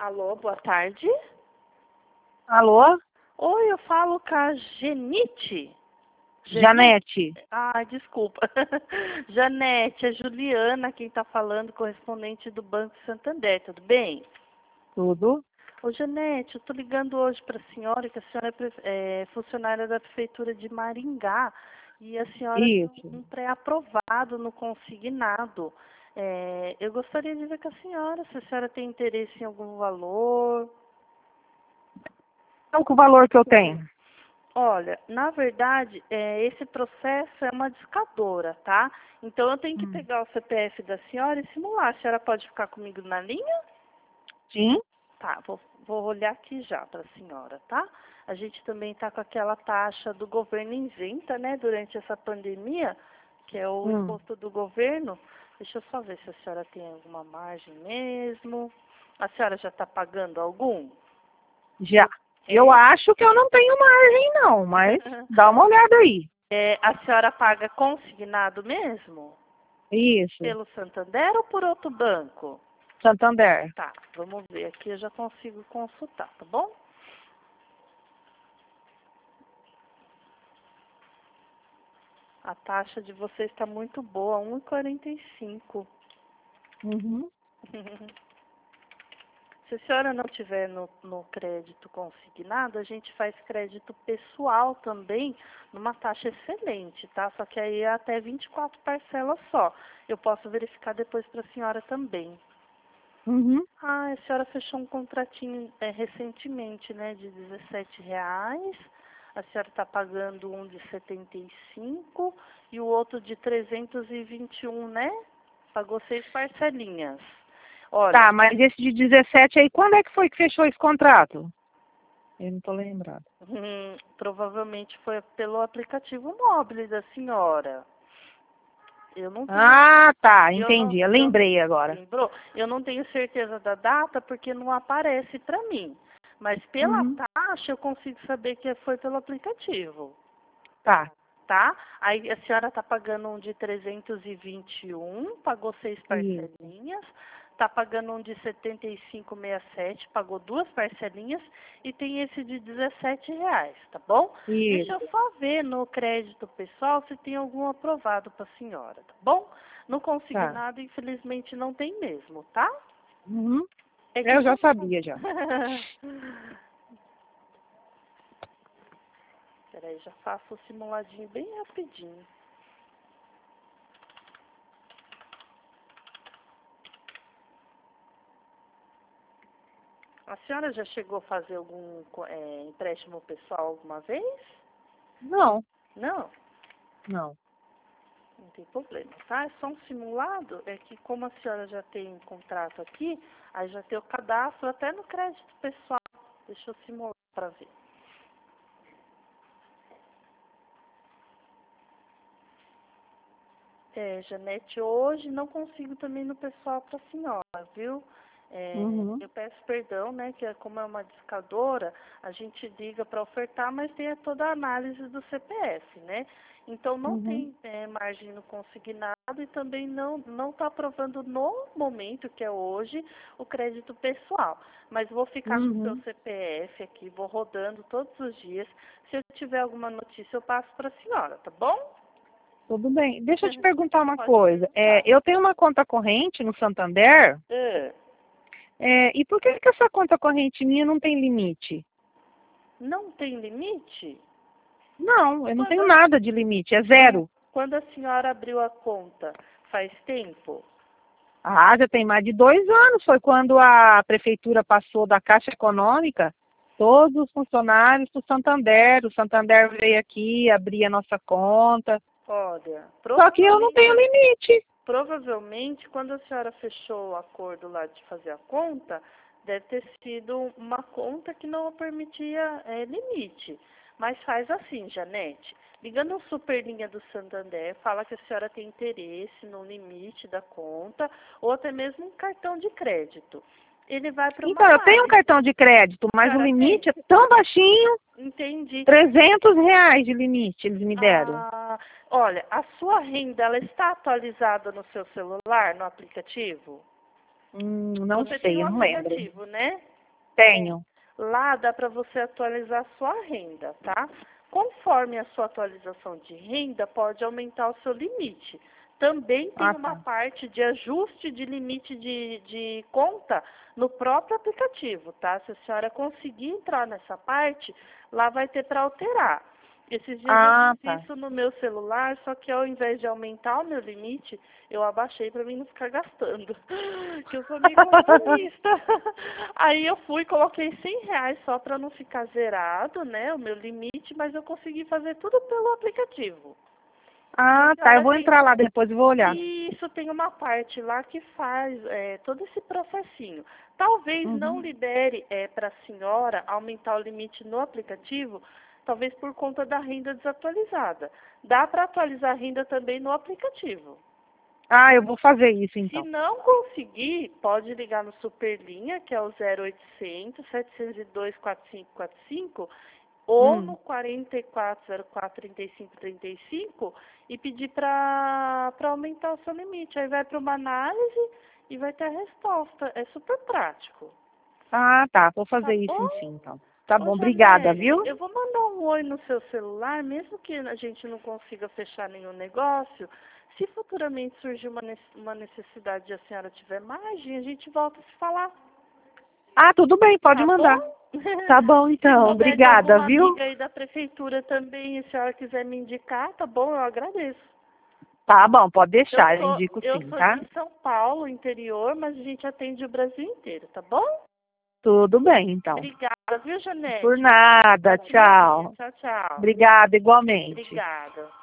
Alô, boa tarde. Alô? Oi, eu falo com a Genite. Janete. Ah, desculpa. Janete, é Juliana quem está falando, correspondente do Banco Santander, tudo bem? Tudo? Ô, Janete, eu estou ligando hoje para a senhora, que a senhora é funcionária da Prefeitura de Maringá e a senhora tem Isso. um pré-aprovado no consignado. Eu gostaria de ver com a senhora, se a senhora tem interesse em algum valor. Qual que é o valor que eu tenho? Olha, na verdade, esse processo é uma discadora, tá? Então, eu tenho que pegar o CPF da senhora e simular. A senhora pode ficar comigo na linha? Sim? Tá, vou olhar aqui já para a senhora, tá? A gente também está com aquela taxa do governo isenta, né? Durante essa pandemia, que é o imposto do governo. Deixa eu só ver se a senhora tem alguma margem mesmo. A senhora já está pagando algum? Já. Eu acho que eu não tenho margem, não, mas dá uma olhada aí. A senhora paga consignado mesmo? Isso. Pelo Santander ou por outro banco? Santander. Tá, vamos ver aqui, eu já consigo consultar, tá bom? A taxa de vocês está muito boa, 1,45. Uhum. Se a senhora não tiver no crédito consignado, a gente faz crédito pessoal também, numa taxa excelente, tá? Só que aí é até 24 parcelas só. Eu posso verificar depois para a senhora também. Uhum. Ah, a senhora fechou um contratinho recentemente, né, de R$ 17. A senhora está pagando um de 75 e o outro de 321, né? Pagou 6 parcelinhas. Olha, Tá, mas esse de 17 aí, quando é que foi que fechou esse contrato? Eu não tô lembrado. provavelmente foi pelo aplicativo móvel da senhora. Eu não tenho, Ah, tá, eu não, entendi. Eu eu, lembrei agora. lembrou? Eu não tenho certeza da data porque não aparece para mim. Mas pela Uhum. taxa eu consigo saber que foi pelo aplicativo, Tá. tá? Aí a senhora está pagando um de 321, pagou 6 Isso. parcelinhas, está pagando um de 75,67, pagou 2 parcelinhas e tem esse de R$ 17, tá bom? Deixa eu Isso. só ver no crédito pessoal se tem algum aprovado para a senhora, tá bom? No Tá. consignado, infelizmente, não tem mesmo, tá? Uhum. É que Eu já sabia, já. Peraí, já faço o simuladinho bem rapidinho. A senhora já chegou a fazer algum empréstimo pessoal alguma vez? Não, Não, não. não tem problema, tá? É só um simulado, é que como a senhora já tem um contrato aqui, aí já tem o cadastro até no crédito pessoal. Deixa eu simular para ver. Janete, hoje não consigo também no pessoal para a senhora, viu? Uhum. Eu peço perdão, né, que como é uma discadora, a gente liga para ofertar, mas tem toda a análise do CPF, né? Então não Uhum. tem margem no consignado e também não está aprovando no momento, que é hoje, o crédito pessoal. Mas vou ficar com o seu Uhum. CPF aqui, vou rodando todos os dias. Se eu tiver alguma notícia, eu passo para a senhora, tá bom? Tudo bem. Deixa eu te perguntar uma Pode coisa. perguntar. Eu tenho uma conta corrente no Santander. Ah, E por que essa conta corrente minha não tem limite? não tem limite? Não, eu não Quando tenho a, nada de limite, é zero. quando a senhora abriu a conta, faz tempo? Ah, já tem mais de 2 anos. Foi quando a prefeitura passou da Caixa Econômica todos os funcionários para o Santander. O Santander veio aqui, abrir a nossa conta. Olha, Só que eu não tenho limite. provavelmente, quando a senhora fechou o acordo lá de fazer a conta, deve ter sido uma conta que não permitia limite. Mas faz assim, Janete, ligando no Superlinha do Santander, fala que a senhora tem interesse no limite da conta, ou até mesmo um cartão de crédito. Ele vai para uma Então, eu tenho um análise. cartão de crédito, A mas o senhora tem? limite é tão baixinho, Entendi. R$ 300 de limite eles me deram. Ah, olha, a sua renda, ela está atualizada no seu celular, no aplicativo? Não Você tem sei, um eu não lembro. aplicativo, né? Tenho. Lá dá para você atualizar a sua renda, tá? Conforme a sua atualização de renda, pode aumentar o seu limite. Também tem uma parte de ajuste de limite de conta no próprio aplicativo, tá? Se a senhora conseguir entrar nessa parte, lá vai ter para alterar. Esses dias eu fiz isso no meu celular, só que ao invés de aumentar o meu limite, eu abaixei para mim não ficar gastando. Que eu sou meio consumista. Aí eu fui, coloquei R$100 só para não ficar zerado, né, o meu limite, mas eu consegui fazer tudo pelo aplicativo. Ah, tá. Eu vou entrar lá depois e vou olhar. Isso, tem uma parte lá que faz todo esse processinho. Talvez não libere para a senhora aumentar o limite no aplicativo, talvez por conta da renda desatualizada. Dá para atualizar a renda também no aplicativo. Ah, eu vou fazer isso então. Se não conseguir, pode ligar no Superlinha, que é o 0800 702 4545, ou no 4404-3535 e pedir para aumentar o seu limite. Aí vai para uma análise e vai ter a resposta. É super prático. Ah, tá. Vou fazer isso sim, então. Tá bom, obrigada, viu? Eu vou mandar um oi no seu celular, mesmo que a gente não consiga fechar nenhum negócio. Se futuramente surgir uma necessidade e a senhora tiver margem, a gente volta a se falar. Ah, tudo bem, pode mandar. Bom? Tá bom, então. Obrigada, viu? Amiga aí da prefeitura também, e se a senhora quiser me indicar, tá bom? Eu agradeço. Tá bom, pode deixar, eu indico sim, tá? Eu sou de São Paulo, interior, mas a gente atende o Brasil inteiro, tá bom? Tudo bem, então. Obrigada, viu, Janete? Por nada, tchau. Tchau, tchau. Obrigada, igualmente. Obrigada.